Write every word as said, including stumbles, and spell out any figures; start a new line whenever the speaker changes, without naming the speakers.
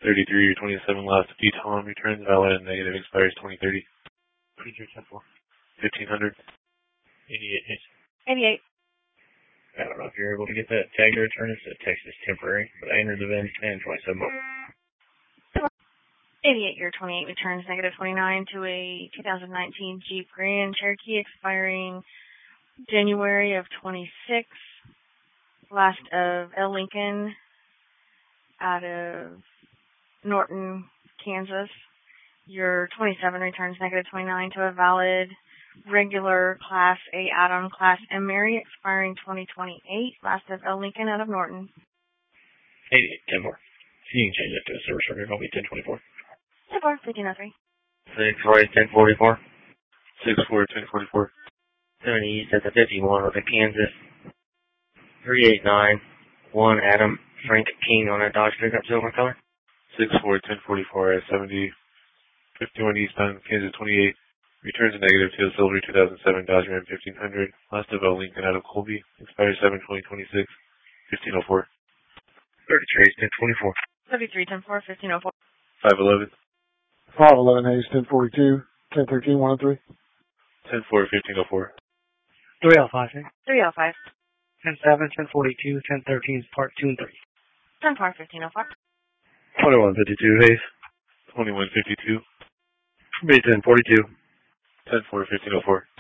thirty-three twenty-seven last of Tom returns valid and negative expires twenty thirty.
twenty-three ten four.
fifteen hundred.
eighty-eight.
eighty-eight.
I don't know if you're able to get that tag to return. It said text is temporary, but I entered the V I N and twenty-seven more.
eighty-eight year twenty-eight returns negative twenty-nine to a two thousand nineteen Jeep Grand Cherokee expiring January of twenty-six. Last of L. Lincoln out of Norton, Kansas. Your twenty-seven returns negative twenty-nine to a valid regular Class A add-on Class M Mary expiring twenty twenty-eight. Last of L. Lincoln out of Norton.
eighty-eight ten four. You can change that to a service record. It'll be ten twenty-four.
ten four fifteen oh three.
six four ten forty-four.
six four ten forty-four.
seventy East at the fifty-one with a Kansas. three eight nine one Adam Frank King on a Dodge pickup silver color.
six four ten forty-four at seventy fifty-one eastbound Kansas twenty-eight. Returns a negative to a silver two thousand seven Dodge Ram fifteen hundred. Last of L. Lincoln out of Colby. Expires seven twenty twenty-six. fifteen oh four.
thirty-three ten twenty-four.
thirty-three ten four fifteen oh four.
five eleven.
five eleven Hayes ten forty-two. ten thirteen one oh three.
ten four fifteen oh four.
three oh five.
three oh five.
ten seven ten forty-two. ten thirteen part two and three.
ten four fifteen oh four.
twenty-one fifty-two Hayes.
twenty-one fifty-two.
B ten forty-two.
ten four fifteen oh four.